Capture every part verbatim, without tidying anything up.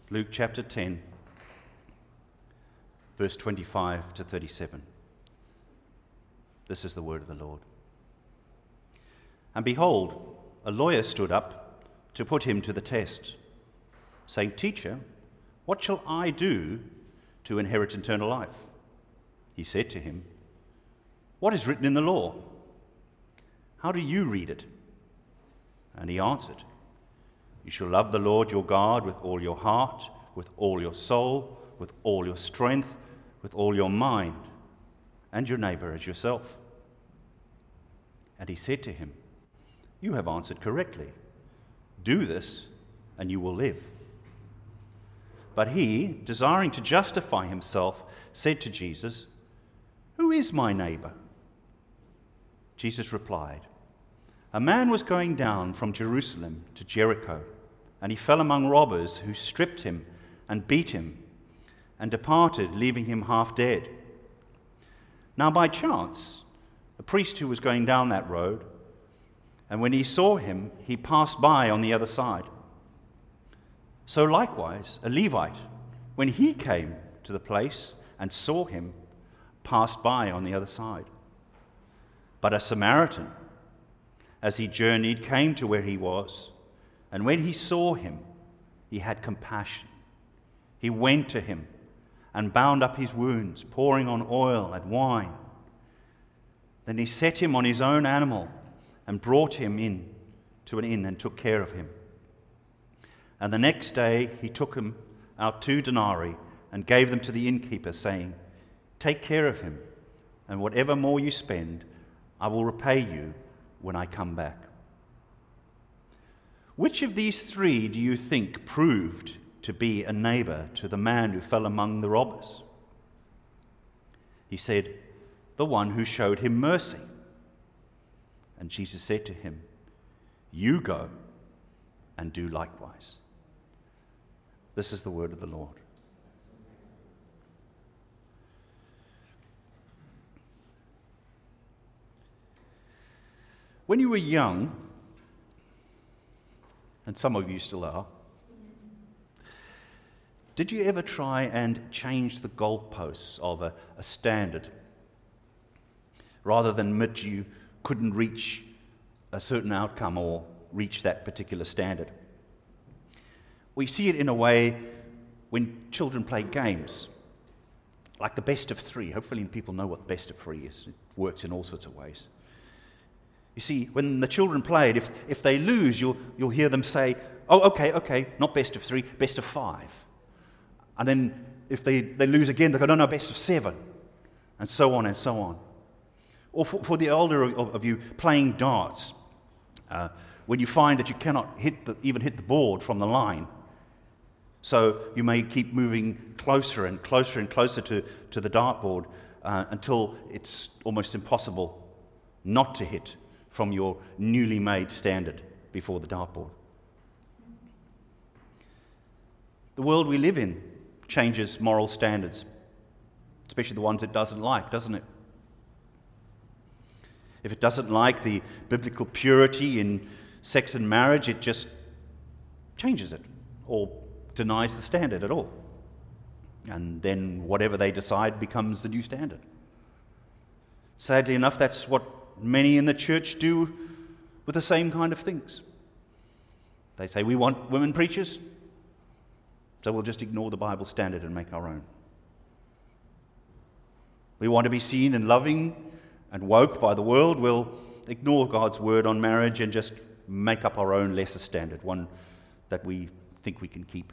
Luke chapter ten, verse twenty-five to thirty-seven. This is the word of the Lord. And behold, a lawyer stood up to put him to the test, saying, Teacher, what shall I do to inherit eternal life? He said to him, What is written in the law? How do you read it? And he answered, You shall love the Lord your God with all your heart, with all your soul, with all your strength, with all your mind, and your neighbor as yourself. And he said to him, You have answered correctly. Do this, and you will live. But he, desiring to justify himself, said to Jesus, Who is my neighbor? Jesus replied, A man was going down from Jerusalem to Jericho, and he fell among robbers who stripped him and beat him and departed, leaving him half dead. Now by chance, a priest who was going down that road, and when he saw him, he passed by on the other side. So likewise, a Levite, when he came to the place and saw him, passed by on the other side. But a Samaritan, as he journeyed, came to where he was, and when he saw him, he had compassion. He went to him and bound up his wounds, pouring on oil and wine. Then he set him on his own animal and brought him in to an inn and took care of him. And the next day he took him out two denarii and gave them to the innkeeper, saying, Take care of him, and whatever more you spend, I will repay you when I come back. Which of these three do you think proved to be a neighbor to the man who fell among the robbers? He said, The one who showed him mercy. And Jesus said to him, You go and do likewise. This is the word of the Lord. When you were young, and some of you still are, did you ever try and change the goalposts of a, a standard rather than admit you couldn't reach a certain outcome or reach that particular standard? We see it in a way when children play games, like the best of three. Hopefully people know what the best of three is. It works in all sorts of ways. You see, when the children played, if, if they lose, you'll, you'll hear them say, oh, okay, okay, not best of three, best of five. And then if they, they lose again, they go, no, no, best of seven, and so on and so on. Or for, for the elder of, of you playing darts, uh, when you find that you cannot hit the, even hit the board from the line, so you may keep moving closer and closer and closer to, to the dartboard uh, until it's almost impossible not to hit from your newly made standard before the dartboard. The world we live in changes moral standards, especially the ones it doesn't like, doesn't it? If it doesn't like the biblical purity in sex and marriage, it just changes it or denies the standard at all. And then whatever they decide becomes the new standard. Sadly enough, that's what many in the church do with the same kind of things. They say, we want women preachers, so we'll just ignore the Bible standard and make our own. We want to be seen and loving and woke by the world, we'll ignore God's word on marriage and just make up our own lesser standard, one that we think we can keep.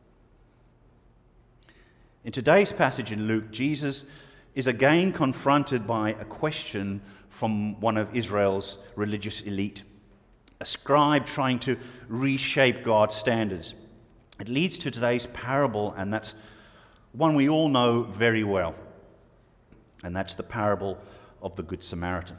In today's passage in Luke, Jesus is again confronted by a question from one of Israel's religious elite, a scribe trying to reshape God's standards. It leads to today's parable, and that's one we all know very well, and that's the parable of the Good Samaritan.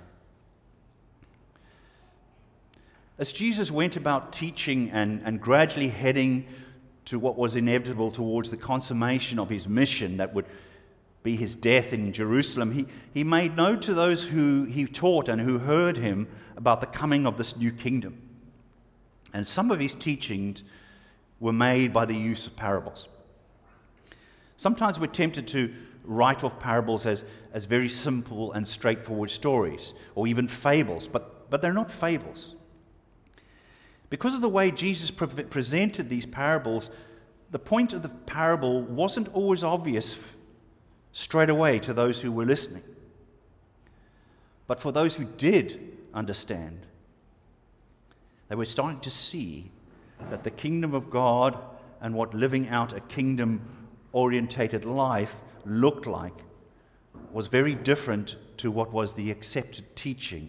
As Jesus went about teaching and, and gradually heading to what was inevitable towards the consummation of his mission that would be his death in Jerusalem, he, he made known to those who he taught and who heard him about the coming of this new kingdom. And some of his teachings were made by the use of parables. Sometimes we're tempted to write off parables as, as very simple and straightforward stories, or even fables, but, but they're not fables. Because of the way Jesus pre- presented these parables, the point of the parable wasn't always obvious straight away to those who were listening. But for those who did understand, they were starting to see that the kingdom of God and what living out a kingdom-orientated life looked like was very different to what was the accepted teaching.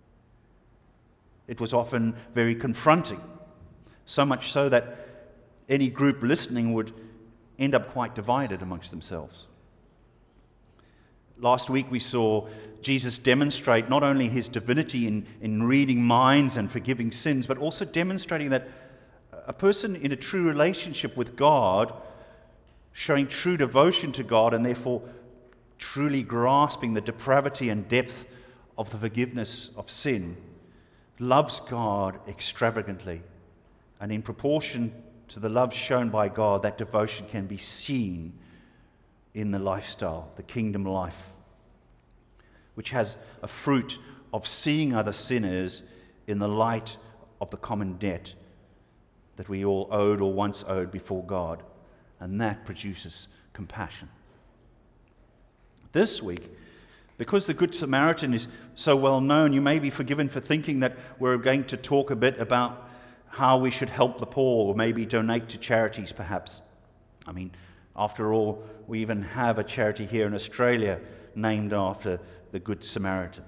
It was often very confronting, so much so that any group listening would end up quite divided amongst themselves. Last week we saw Jesus demonstrate not only his divinity in, in reading minds and forgiving sins, but also demonstrating that a person in a true relationship with God, showing true devotion to God and therefore truly grasping the depravity and depth of the forgiveness of sin, loves God extravagantly. And in proportion to the love shown by God, that devotion can be seen in the lifestyle, the kingdom life, which has a fruit of seeing other sinners in the light of the common debt that we all owed or once owed before God. And that produces compassion. This week, because the Good Samaritan is so well known, you may be forgiven for thinking that we're going to talk a bit about how we should help the poor, or maybe donate to charities perhaps. I mean, after all, we even have a charity here in Australia named after the Good Samaritan.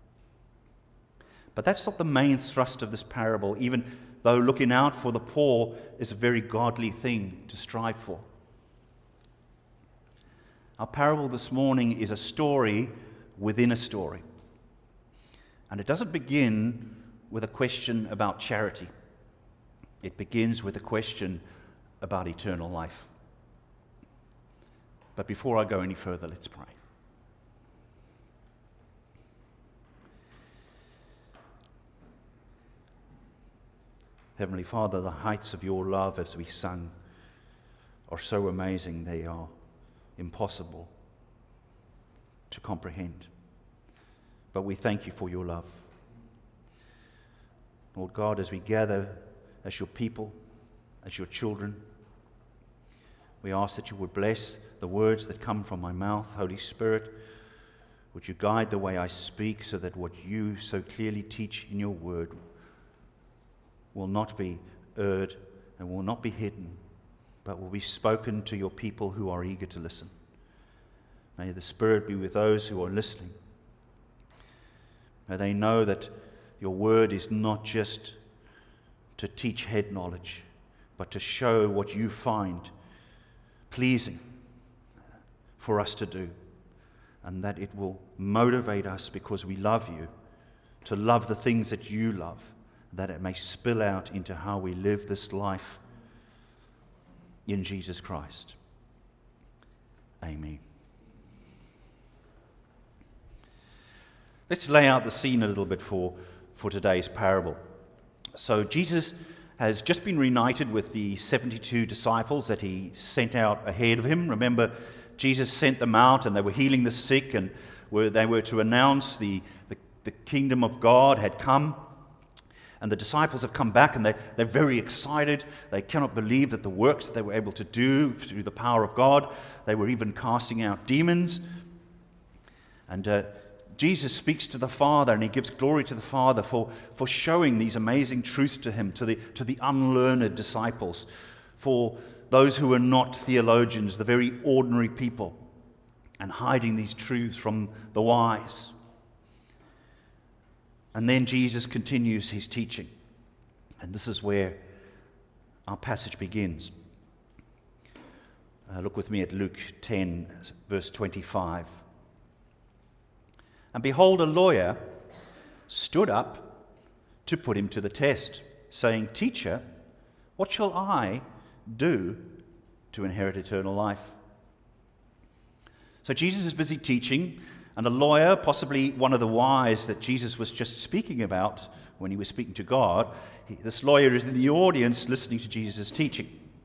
But that's not the main thrust of this parable, even though looking out for the poor is a very godly thing to strive for. Our parable this morning is a story within a story. And it doesn't begin with a question about charity. It begins with a question about eternal life. But before I go any further, let's pray. Heavenly Father, the heights of your love, as we sung, are so amazing they are impossible to comprehend. But we thank you for your love. Lord God, as we gather as your people, as your children, we ask that you would bless the words that come from my mouth. Holy Spirit, would you guide the way I speak so that what you so clearly teach in your word will not be erred and will not be hidden, but will be spoken to your people who are eager to listen. May the Spirit be with those who are listening. May they know that your word is not just to teach head knowledge, but to show what you find pleasing for us to do, and that it will motivate us because we love you to love the things that you love, that it may spill out into how we live this life in Jesus Christ. Amen. Let's lay out the scene a little bit for, for today's parable. So Jesus has just been reunited with the seventy-two disciples that he sent out ahead of him. Remember, Jesus sent them out and they were healing the sick, and were, they were to announce the, the, the kingdom of God had come. And the disciples have come back and they, they're very excited. They cannot believe that the works that they were able to do through the power of God, they were even casting out demons. And uh, Jesus speaks to the Father, and he gives glory to the Father for, for showing these amazing truths to him, to the, to the unlearned disciples, for those who are not theologians, the very ordinary people, and hiding these truths from the wise. And then Jesus continues his teaching. And this is where our passage begins. Uh, look with me at Luke ten, verse twenty-five. And behold, a lawyer stood up to put him to the test, saying, "Teacher, what shall I do to inherit eternal life?" So Jesus is busy teaching, and a lawyer, possibly one of the wise that Jesus was just speaking about when he was speaking to God, he, this lawyer is in the audience listening to Jesus' teaching.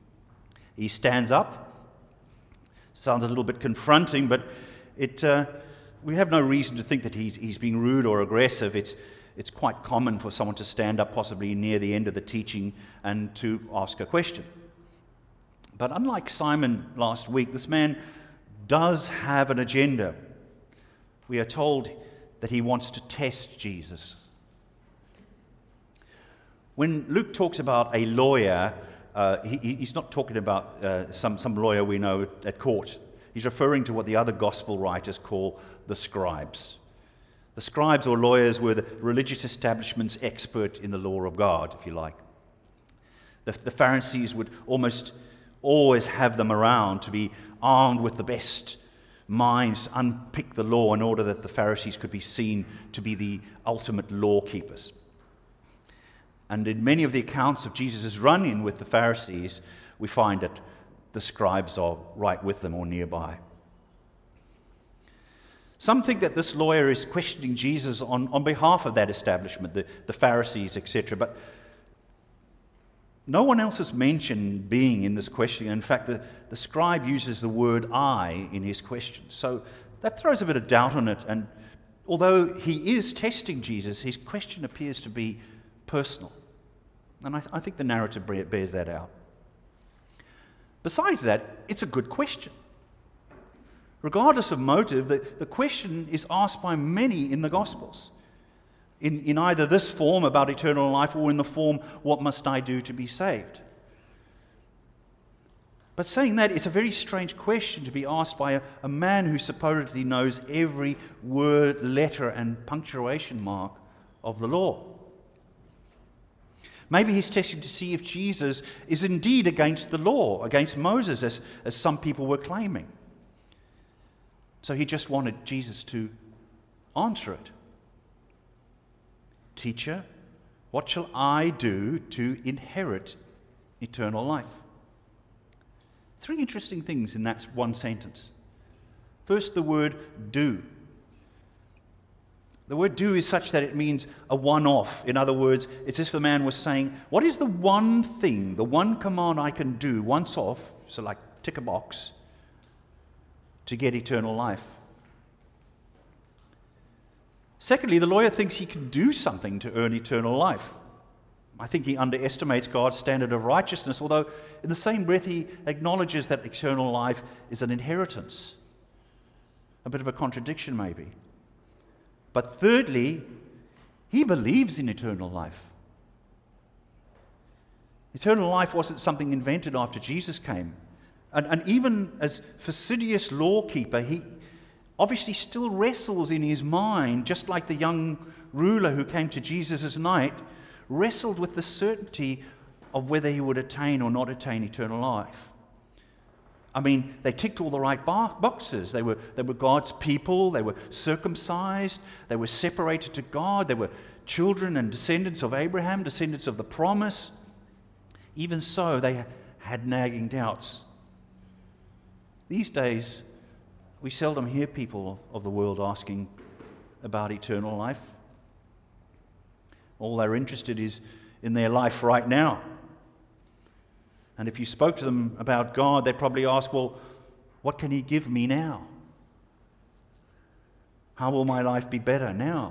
He stands up. Sounds a little bit confronting, but it, uh, we have no reason to think that he's, he's being rude or aggressive. It's, it's quite common for someone to stand up, possibly near the end of the teaching, and to ask a question. But unlike Simon last week, this man does have an agenda. We are told that he wants to test Jesus. When Luke talks about a lawyer, uh, he, he's not talking about uh, some, some lawyer we know at court. He's referring to what the other gospel writers call the scribes. The scribes or lawyers were the religious establishment's expert in the law of God, if you like. The, the Pharisees would almost always have them around to be armed with the best minds, unpick the law in order that the Pharisees could be seen to be the ultimate law keepers. And in many of the accounts of Jesus' run-in with the Pharisees, we find that the scribes are right with them or nearby. Some think that this lawyer is questioning Jesus on, on behalf of that establishment, the, the Pharisees, et cetera. But no one else is mentioned being in this question. In fact, the, the scribe uses the word I in his question. So that throws a bit of doubt on it. And although he is testing Jesus, his question appears to be personal. And I, th- I think the narrative bears that out. Besides that, it's a good question. Regardless of motive, the, the question is asked by many in the Gospels. In, in either this form about eternal life or in the form, what must I do to be saved? But saying that, it's a very strange question to be asked by a, a man who supposedly knows every word, letter, and punctuation mark of the law. Maybe he's testing to see if Jesus is indeed against the law, against Moses, as, as some people were claiming. So he just wanted Jesus to answer it. Teacher, what shall I do to inherit eternal life? Three interesting things in that one sentence. First, the word do. The word do is such that it means a one-off. In other words, it's as if the man was saying, what is the one thing, the one command I can do once off, so like tick a box, to get eternal life? Secondly, the lawyer thinks he can do something to earn eternal life. I think he underestimates God's standard of righteousness, although in the same breath he acknowledges that eternal life is an inheritance. A bit of a contradiction, maybe. But thirdly, he believes in eternal life. Eternal life wasn't something invented after Jesus came. And, and even as fastidious lawkeeper, he obviously still wrestles in his mind, just like the young ruler who came to Jesus' night, wrestled with the certainty of whether he would attain or not attain eternal life. I mean, they ticked all the right boxes. They were, they were God's people. They were circumcised. They were separated to God. They were children and descendants of Abraham, descendants of the promise. Even so, they had nagging doubts. These days, we seldom hear people of the world asking about eternal life. All they're interested is in their life right now. And if you spoke to them about God, they'd probably ask, well, what can He give me now? How will my life be better now?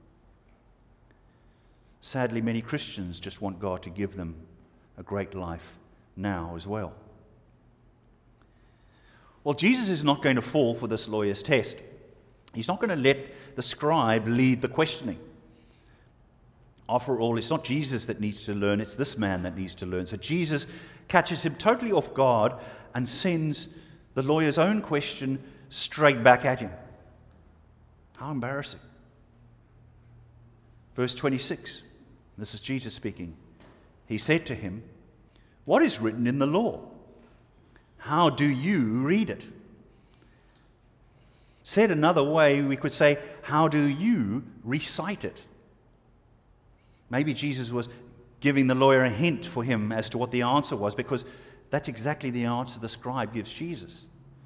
Sadly, many Christians just want God to give them a great life now as well. Well, Jesus is not going to fall for this lawyer's test. He's not going to let the scribe lead the questioning. After all, it's not Jesus that needs to learn, it's this man that needs to learn. So Jesus catches him totally off guard and sends the lawyer's own question straight back at him. How embarrassing. Verse twenty-six, this is Jesus speaking. He said to him, "What is written in the law? How do you read it?" Said another way, we could say, how do you recite it? Maybe Jesus was giving the lawyer a hint for him as to what the answer was, because that's exactly the answer the scribe gives Jesus.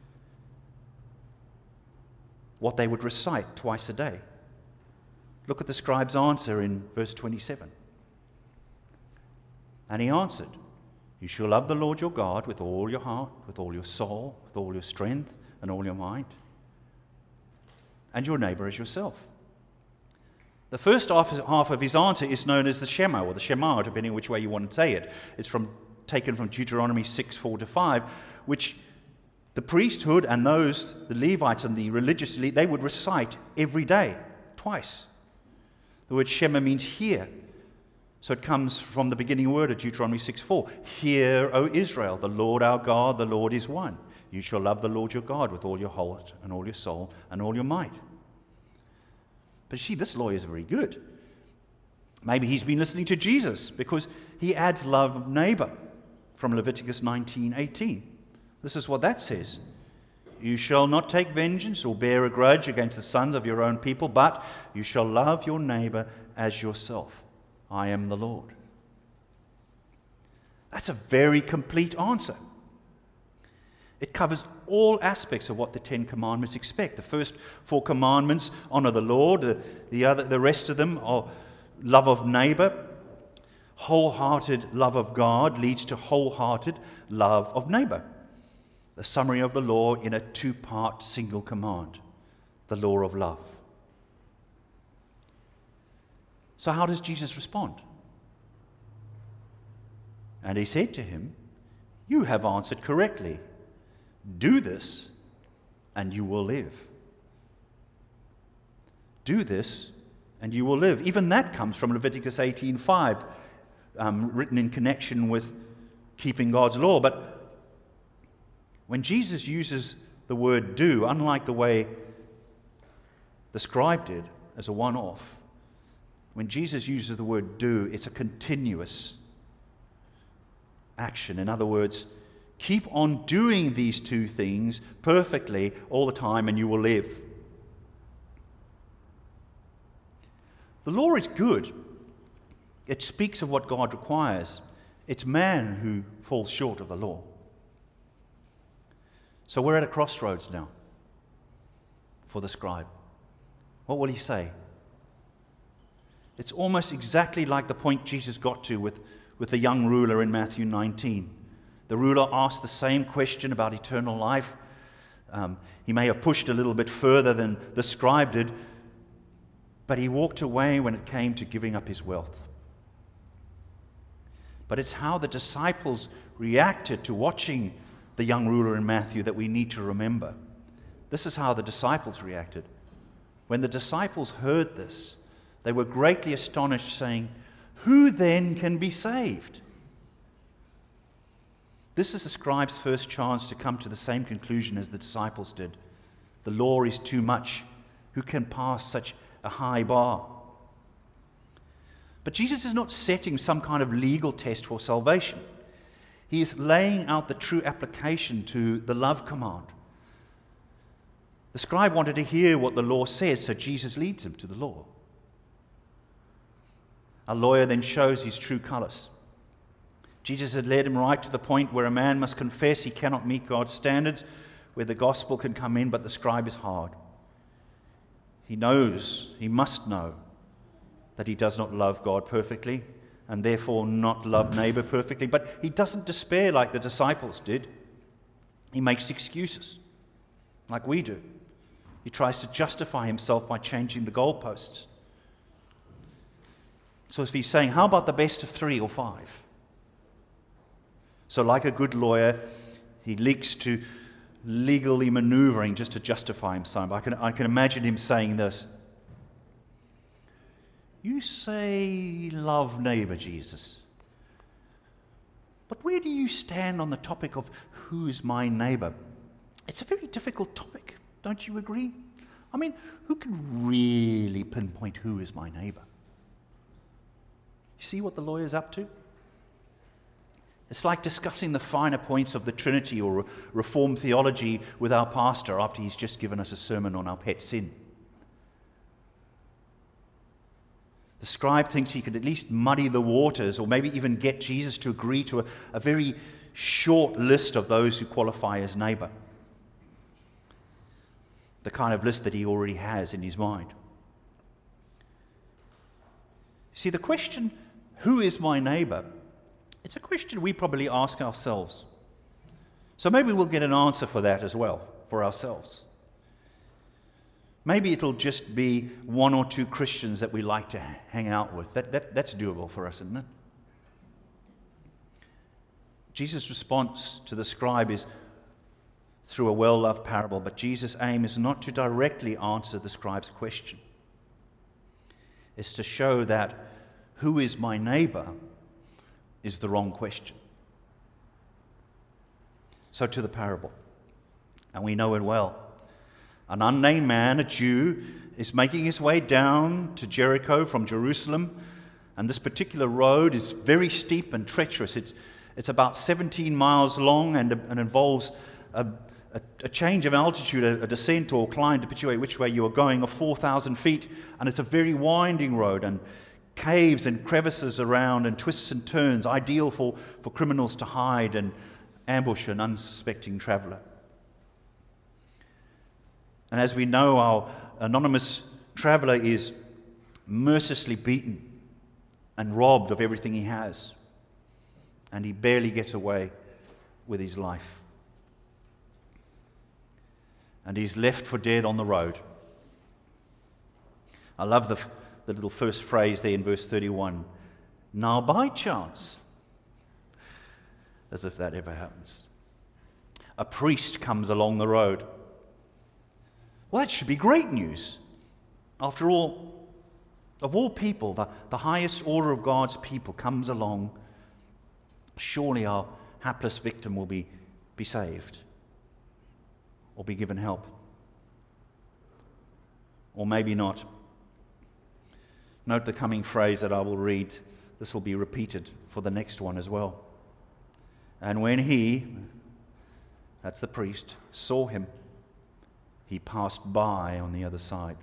What they would recite twice a day. Look at the scribe's answer in verse twenty-seven. And he answered, You shall love the Lord your God with all your heart, with all your soul, with all your strength, and all your mind, and your neighbor as yourself. The first half half of his answer is known as the Shema, or the Shema, depending on which way you want to say it. It's from taken from Deuteronomy six, four to five, which the priesthood and those, the Levites and the religious elite, they would recite every day, twice. The word Shema means hear. So it comes from the beginning word of Deuteronomy six four. Hear, O Israel, the Lord our God, the Lord is one. You shall love the Lord your God with all your heart and all your soul and all your might. But you see, this lawyer is very good. Maybe he's been listening to Jesus because he adds love of neighbor from Leviticus nineteen eighteen. This is what that says. You shall not take vengeance or bear a grudge against the sons of your own people, but you shall love your neighbor as yourself. I am the Lord. That's a very complete answer. It covers all aspects of what the Ten Commandments expect. The first four commandments honor the Lord. The, the other, the rest of them are love of neighbor. Wholehearted love of God leads to wholehearted love of neighbor. The summary of the law in a two-part single command, the law of love. So how does Jesus respond? And he said to him, you have answered correctly. Do this, and you will live. Do this, and you will live. Even that comes from Leviticus eighteen five, um, written in connection with keeping God's law. But when Jesus uses the word do, unlike the way the scribe did as a one-off, when Jesus uses the word do, it's a continuous action. In other words, keep on doing these two things perfectly all the time and you will live. The law is good. It speaks of what God requires. It's man who falls short of the law. So we're at a crossroads now for the scribe. What will he say? It's almost exactly like the point Jesus got to with, with the young ruler in Matthew nineteen. The ruler asked the same question about eternal life. Um, he may have pushed a little bit further than the scribe did, but he walked away when it came to giving up his wealth. But it's how the disciples reacted to watching the young ruler in Matthew that we need to remember. This is how the disciples reacted. When the disciples heard this, they were greatly astonished, saying, who then can be saved? This is the scribe's first chance to come to the same conclusion as the disciples did. The law is too much. Who can pass such a high bar? But Jesus is not setting some kind of legal test for salvation. He is laying out the true application to the love command. The scribe wanted to hear what the law says, so Jesus leads him to the law. Our lawyer then shows his true colors. Jesus had led him right to the point where a man must confess he cannot meet God's standards, where the gospel can come in, but the scribe is hard. He knows, he must know, that he does not love God perfectly, and therefore not love neighbor perfectly. But he doesn't despair like the disciples did. He makes excuses, like we do. He tries to justify himself by changing the goalposts. So if he's saying, how about the best of three or five? So like a good lawyer, he leaks to legally maneuvering just to justify himself. I can, I can imagine him saying this. You say love neighbor, Jesus. But where do you stand on the topic of who is my neighbor? It's a very difficult topic, don't you agree? I mean, who can really pinpoint who is my neighbor? You see what the lawyer's up to? It's like discussing the finer points of the Trinity or Reformed theology with our pastor after he's just given us a sermon on our pet sin. The scribe thinks he could at least muddy the waters or maybe even get Jesus to agree to a, a very short list of those who qualify as neighbor. The kind of list that he already has in his mind. See, the question, who is my neighbor, It's a question we probably ask ourselves. So maybe we'll get an answer for that as well, for ourselves. Maybe it'll just be one or two Christians that we like to hang out with. That, that, that's doable for us, isn't it? Jesus' response to the scribe is through a well-loved parable, but Jesus' aim is not to directly answer the scribe's question. It's to show that who is my neighbor is the wrong question. So to the parable, and we know it well. An unnamed man, a Jew, is making his way down to Jericho from Jerusalem, and this particular road is very steep and treacherous. It's, it's about seventeen miles long and, and involves a, a, a change of altitude, a, a descent or climb, depending which way you are going, of four thousand feet, and it's a very winding road, and caves and crevices around, and twists and turns, ideal for, for criminals to hide and ambush an unsuspecting traveler. And as we know, our anonymous traveler is mercilessly beaten and robbed of everything he has, and he barely gets away with his life. And he's left for dead on the road. I love the, the little first phrase there in verse thirty-one. Now by chance, as if that ever happens, a priest comes along the road. Well, that should be great news. After all, of all people, the, the highest order of God's people comes along. Surely our hapless victim will be, be saved or be given help. Or maybe not. Note the coming phrase that I will read. This will be repeated for the next one as well. And when he, that's the priest, saw him, he passed by on the other side.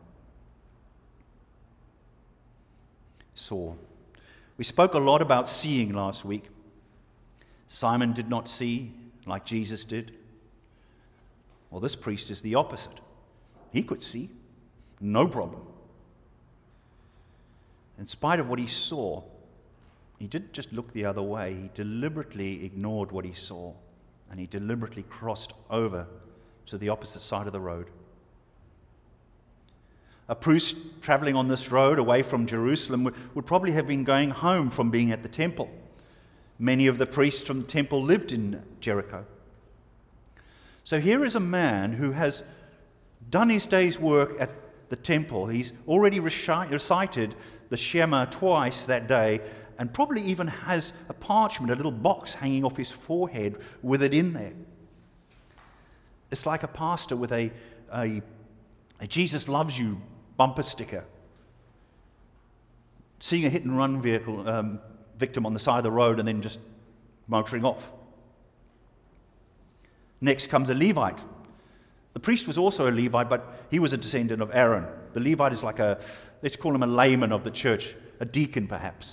Saw. We spoke a lot about seeing last week. Simon did not see like Jesus did. Well, this priest is the opposite. He could see, no problem. In spite of what he saw, he didn't just look the other way. He deliberately ignored what he saw, and he deliberately crossed over to the opposite side of the road. A priest traveling on this road away from Jerusalem would, would probably have been going home from being at the temple. Many of the priests from the temple lived in Jericho. So here is a man who has done his day's work at the temple. He's already recited the Shema twice that day, and probably even has a parchment, a little box hanging off his forehead with it in there. It's like a pastor with a, a, a Jesus loves you bumper sticker, seeing a hit-and-run vehicle um, victim on the side of the road and then just motoring off. Next comes a Levite. The priest was also a Levite, but he was a descendant of Aaron. The Levite is like a, let's call him a layman of the church, a deacon perhaps.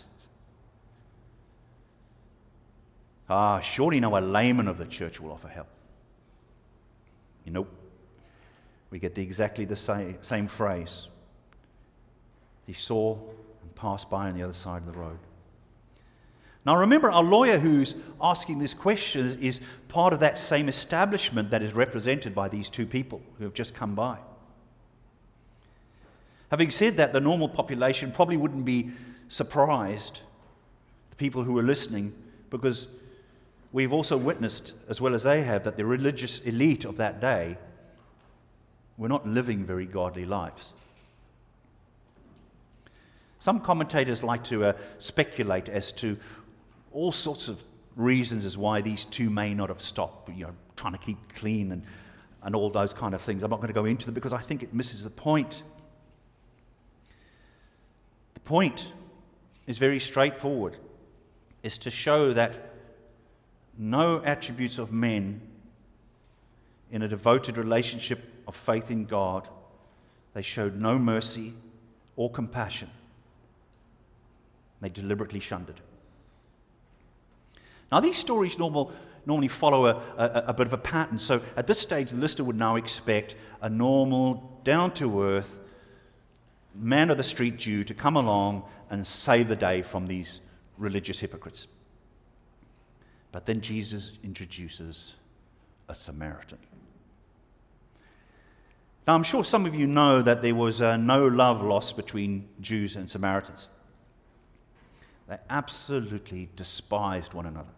Ah, surely no, a layman of the church will offer help. You know, we get the, exactly the same, same phrase. He saw and passed by on the other side of the road. Now remember, our lawyer who's asking these questions is part of that same establishment that is represented by these two people who have just come by. Having said that, the normal population probably wouldn't be surprised, the people who are listening, because we've also witnessed, as well as they have, that the religious elite of that day were not living very godly lives. Some commentators like to uh, speculate as to all sorts of reasons as why these two may not have stopped, you know, trying to keep clean and, and all those kind of things. I'm not going to go into them because I think it misses the point. The point is very straightforward. It's to show that no attributes of men in a devoted relationship of faith in God, they showed no mercy or compassion. They deliberately shunned it. Now, these stories normal, normally follow a, a, a bit of a pattern. So at this stage, the listener would now expect a normal, down-to-earth, man-of-the-street Jew to come along and save the day from these religious hypocrites. But then Jesus introduces a Samaritan. Now, I'm sure some of you know that there was uh, no love lost between Jews and Samaritans. They absolutely despised one another.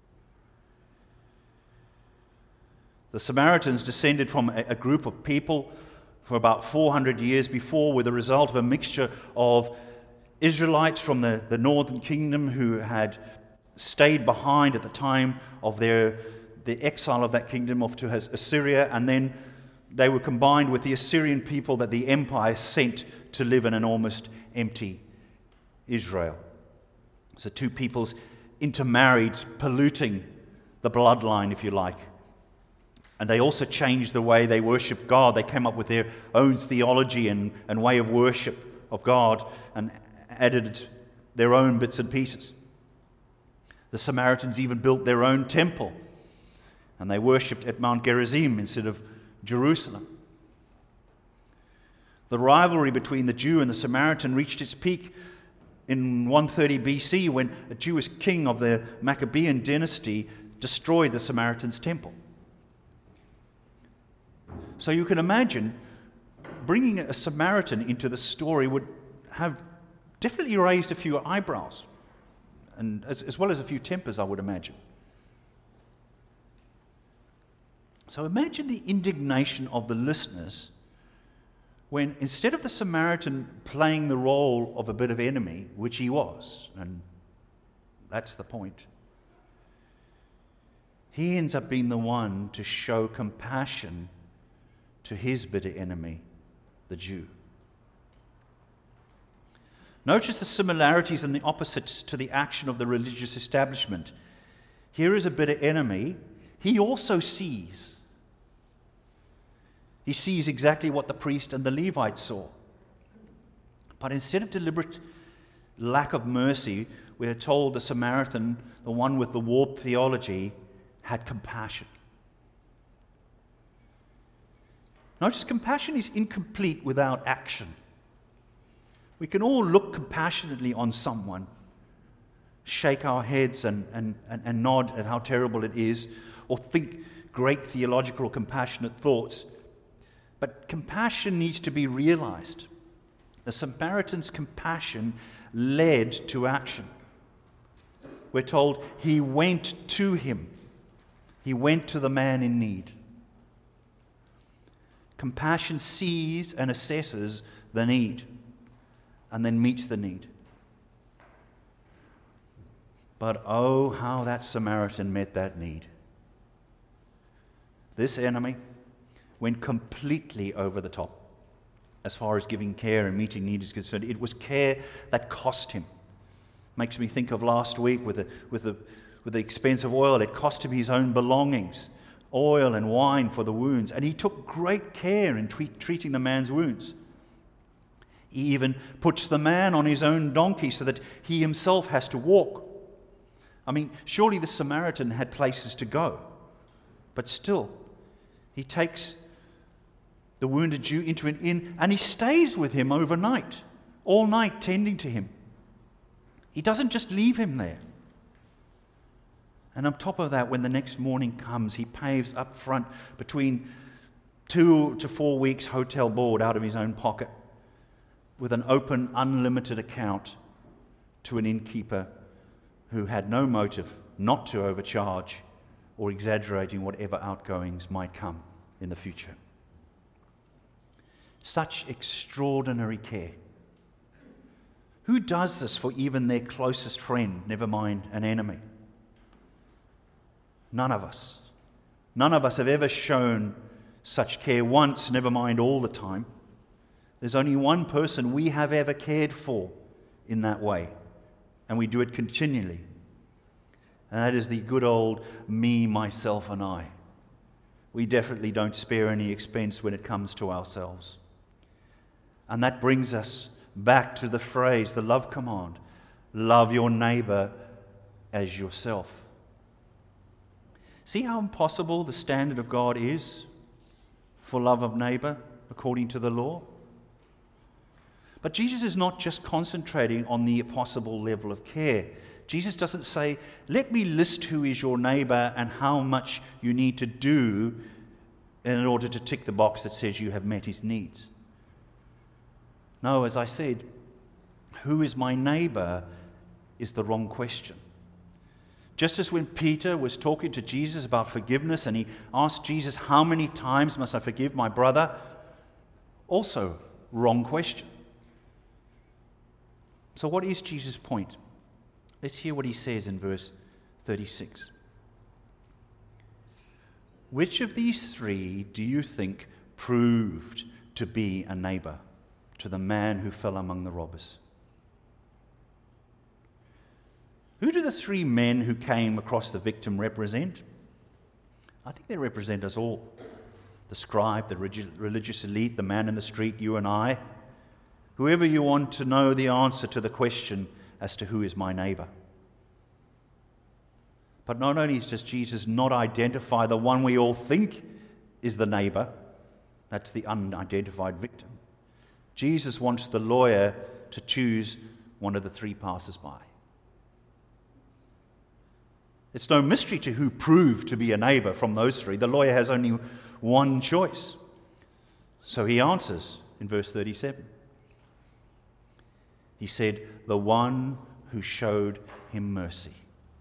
The Samaritans descended from a, a group of people for about four hundred years before, were the result of a mixture of Israelites from the, the northern kingdom who had stayed behind at the time of their the exile of that kingdom off to Assyria, and then they were combined with the Assyrian people that the empire sent to live in an almost empty Israel. So two peoples intermarried, polluting the bloodline, if you like. And they also changed the way they worship God. They came up with their own theology and, and way of worship of God and added their own bits and pieces. The Samaritans even built their own temple, and they worshipped at Mount Gerizim instead of Jerusalem. The rivalry between the Jew and the Samaritan reached its peak in one thirty B C when a Jewish king of the Maccabean dynasty destroyed the Samaritan's temple. So you can imagine bringing a Samaritan into the story would have definitely raised a few eyebrows, and as, as well as a few tempers, I would imagine. So imagine the indignation of the listeners when, instead of the Samaritan playing the role of a bit of enemy, which he was, and that's the point, he ends up being the one to show compassion to his bitter enemy, the Jew. Notice the similarities and the opposites to the action of the religious establishment. Here is a bitter enemy. He also sees. He sees exactly what the priest and the Levite saw. But instead of deliberate lack of mercy, we are told the Samaritan, the one with the warped theology, had compassion. Notice compassion is incomplete without action. We can all look compassionately on someone, shake our heads and, and, and, and nod at how terrible it is, or think great theological compassionate thoughts. But compassion needs to be realized. The Samaritan's compassion led to action. We're told he went to him. He went to the man in need. Compassion sees and assesses the need and then meets the need. But oh, how that Samaritan met that need. This enemy went completely over the top as far as giving care and meeting need is concerned. It was care that cost him. Makes me think of last week with the, with the, with the expense of oil. It cost him his own belongings, oil and wine for the wounds. And he took great care in treat, treating the man's wounds. He even puts the man on his own donkey so that he himself has to walk. I mean, surely the Samaritan had places to go. But still, he takes the wounded Jew into an inn and he stays with him overnight, all night tending to him. He doesn't just leave him there. And on top of that, when the next morning comes, he pays up front between two to four weeks hotel board out of his own pocket with an open, unlimited account to an innkeeper who had no motive not to overcharge or exaggerating whatever outgoings might come in the future. Such extraordinary care. Who does this for even their closest friend, never mind an enemy? None of us. None of us have ever shown such care once, never mind all the time. There's only one person we have ever cared for in that way, and we do it continually. And that is the good old me, myself, and I. We definitely don't spare any expense when it comes to ourselves. And that brings us back to the phrase, the love command, love your neighbor as yourself. See how impossible the standard of God is for love of neighbor according to the law? But Jesus is not just concentrating on the possible level of care. Jesus doesn't say, let me list who is your neighbor and how much you need to do in order to tick the box that says you have met his needs. No, as I said, who is my neighbor is the wrong question. Just as when Peter was talking to Jesus about forgiveness and he asked Jesus, how many times must I forgive my brother? Also, wrong question. So what is Jesus' point? Let's hear what he says in verse thirty-six. Which of these three do you think proved to be a neighbor to the man who fell among the robbers? Who do the three men who came across the victim represent? I think they represent us all. The scribe, the religious elite, the man in the street, you and I. Whoever you want to know the answer to the question as to who is my neighbor. But not only does Jesus not identify the one we all think is the neighbor, that's the unidentified victim. Jesus wants the lawyer to choose one of the three passers-by. It's no mystery to who proved to be a neighbor from those three. The lawyer has only one choice. So he answers in verse thirty-seven. He said, the one who showed him mercy.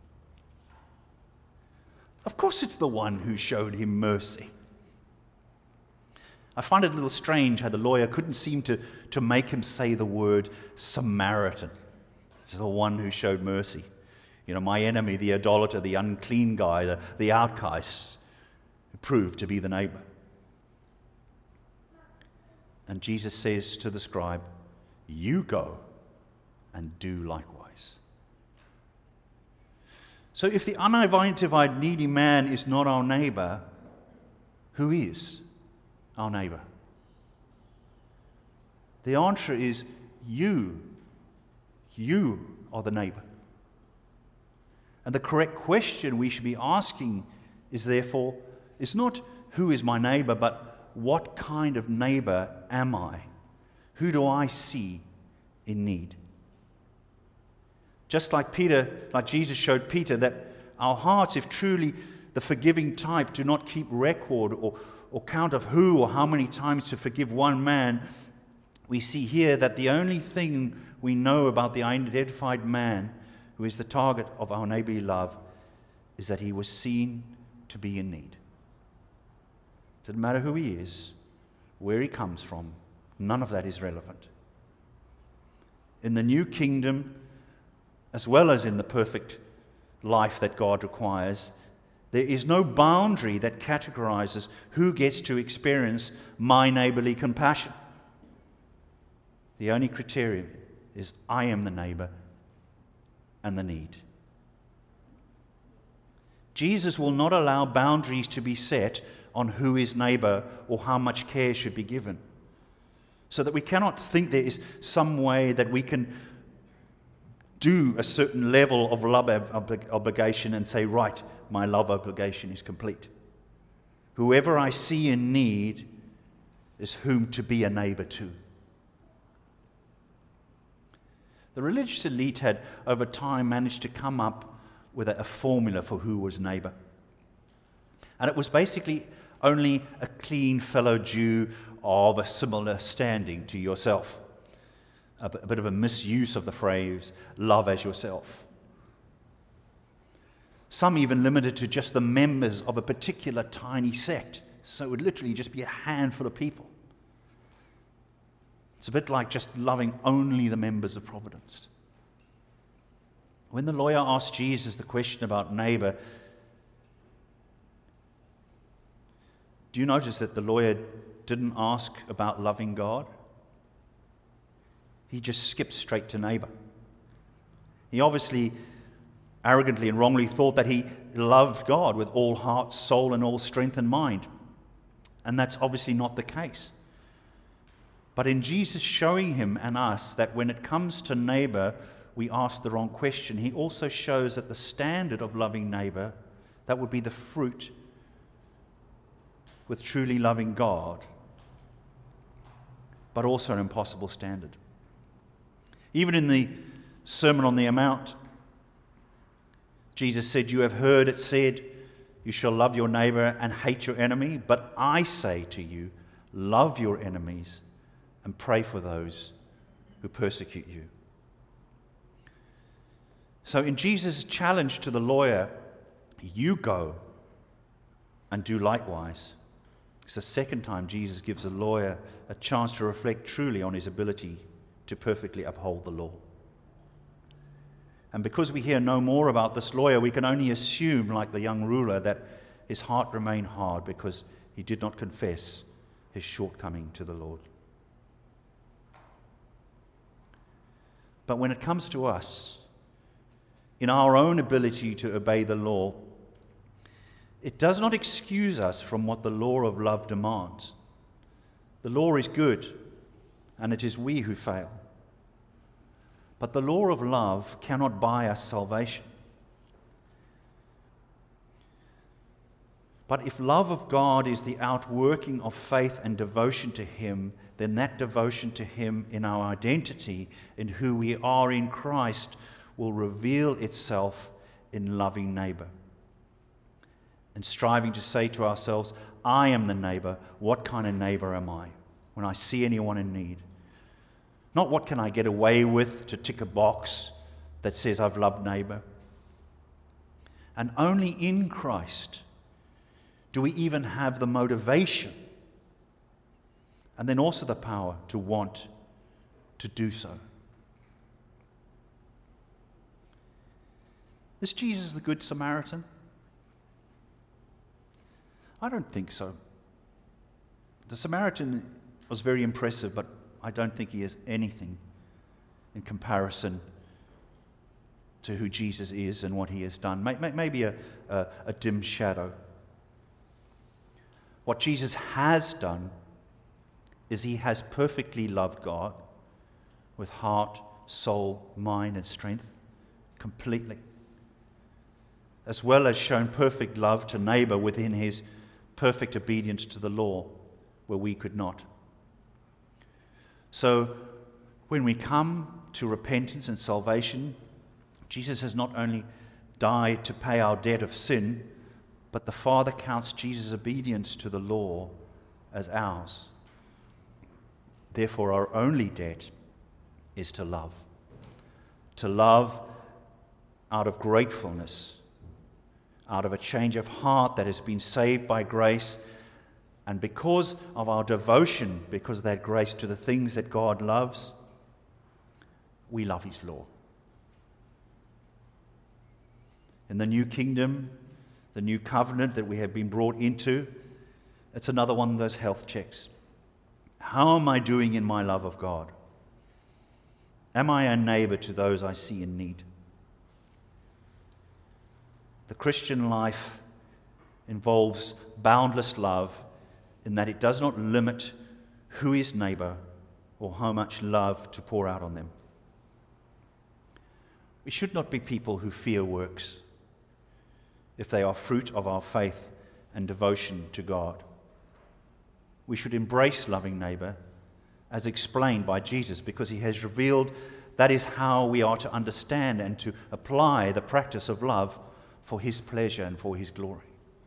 Of course it's the one who showed him mercy. I find it a little strange how the lawyer couldn't seem to, to make him say the word Samaritan. It's the one who showed mercy. You know, my enemy, the idolater, the unclean guy, the, the outcast, who proved to be the neighbor. And Jesus says to the scribe, you go and do likewise. So if the unidentified needy man is not our neighbor, who is our neighbor? The answer is you. You are the neighbor. And the correct question we should be asking is therefore, is not who is my neighbor, but what kind of neighbor am I? Who do I see in need? Just like Peter, like Jesus showed Peter, that our hearts, if truly the forgiving type, do not keep record or, or count of who or how many times to forgive one man, we see here that the only thing we know about the unidentified man who is the target of our neighborly love is that he was seen to be in need. It doesn't matter who he is, where he comes from, none of that is relevant. In the new kingdom, as well as in the perfect life that God requires, there is no boundary that categorizes who gets to experience my neighborly compassion. The only criterion is I am the neighbor and the need. Jesus will not allow boundaries to be set on who is neighbor or how much care should be given, so that we cannot think there is some way that we can do a certain level of love obligation and say, right, my love obligation is complete. Whoever I see in need is whom to be a neighbor to. The religious elite had, over time, managed to come up with a, a formula for who was neighbor. And it was basically only a clean fellow Jew of a similar standing to yourself. A, b- a bit of a misuse of the phrase, love as yourself. Some even limited to just the members of a particular tiny sect. So it would literally just be a handful of people. It's a bit like just loving only the members of Providence. When the lawyer asked Jesus the question about neighbor, do you notice that the lawyer didn't ask about loving God? He just skipped straight to neighbor. He obviously arrogantly and wrongly thought that he loved God with all heart, soul, and all strength and mind. And that's obviously not the case. But in Jesus showing him and us that when it comes to neighbor, we ask the wrong question, he also shows that the standard of loving neighbor, that would be the fruit with truly loving God, but also an impossible standard. Even in the Sermon on the Mount, Jesus said, "You have heard it said, you shall love your neighbor and hate your enemy. But I say to you, love your enemies and pray for those who persecute you." So in Jesus' challenge to the lawyer, you go and do likewise. It's the second time Jesus gives the lawyer a chance to reflect truly on his ability to perfectly uphold the law. And because we hear no more about this lawyer, we can only assume, like the young ruler, that his heart remained hard because he did not confess his shortcoming to the Lord. But when it comes to us, in our own ability to obey the law, it does not excuse us from what the law of love demands. The law is good, and it is we who fail. But the law of love cannot buy us salvation. But if love of God is the outworking of faith and devotion to Him, then that devotion to Him in our identity, in who we are in Christ, will reveal itself in loving neighbor. And striving to say to ourselves, I am the neighbor. What kind of neighbor am I when I see anyone in need? Not what can I get away with to tick a box that says I've loved neighbor. And only in Christ do we even have the motivation and then also the power to want to do so. Is Jesus the Good Samaritan? I don't think so. The Samaritan was very impressive, but I don't think he is anything in comparison to who Jesus is and what he has done. Maybe a, a, a dim shadow. What Jesus has done is he has perfectly loved God with heart, soul, mind, and strength, completely, as well as shown perfect love to neighbor within his perfect obedience to the law where we could not. So when we come to repentance and salvation, Jesus has not only died to pay our debt of sin, but the Father counts Jesus' obedience to the law as ours. Therefore, our only debt is to love. To love out of gratefulness, out of a change of heart that has been saved by grace, and because of our devotion, because of that grace to the things that God loves, we love his law. In the new kingdom, the new covenant that we have been brought into, it's another one of those health checks. How am I doing in my love of God? Am I a neighbor to those I see in need? The Christian life involves boundless love in that it does not limit who is neighbor or how much love to pour out on them. We should not be people who fear works if they are fruit of our faith and devotion to God. We should embrace loving neighbor as explained by Jesus, because he has revealed that is how we are to understand and to apply the practice of love for his pleasure and for his glory.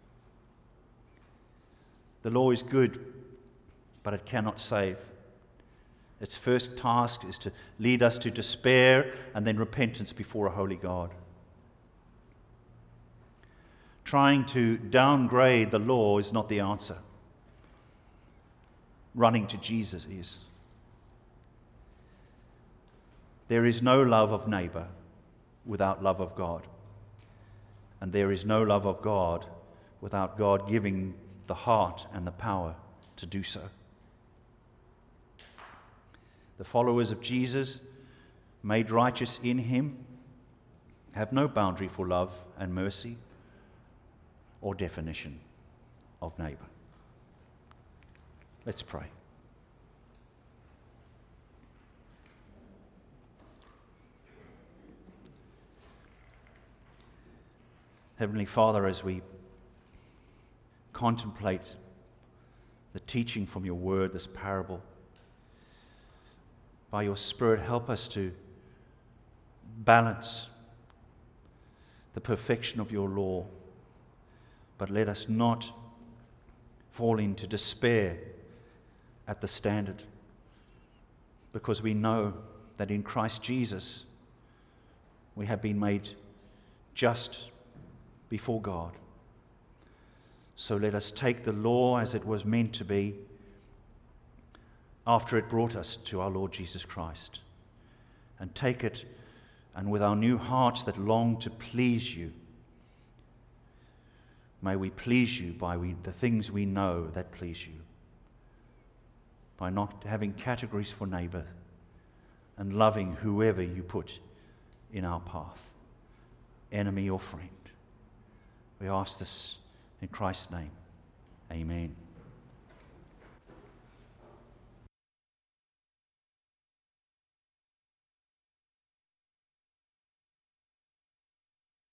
The law is good, but it cannot save. Its first task is to lead us to despair and then repentance before a holy God. Trying to downgrade the law is not the answer. Running to Jesus is. There is no love of neighbor without love of God. And there is no love of God without God giving the heart and the power to do so. The followers of Jesus, made righteous in him, have no boundary for love and mercy or definition of neighbor. Let's pray. Heavenly Father, as we contemplate the teaching from your word, this parable, by your Spirit, help us to balance the the perfection of your law. But let us not fall into despair at the standard, because we know that in Christ Jesus we have been made just before God. So let us take the law as it was meant to be after it brought us to our Lord Jesus Christ, and take it, and with our new hearts that long to please you, may we please you by we, the things we know that please you, by not having categories for neighbour and loving whoever you put in our path, enemy or friend. We ask this in Christ's name. Amen.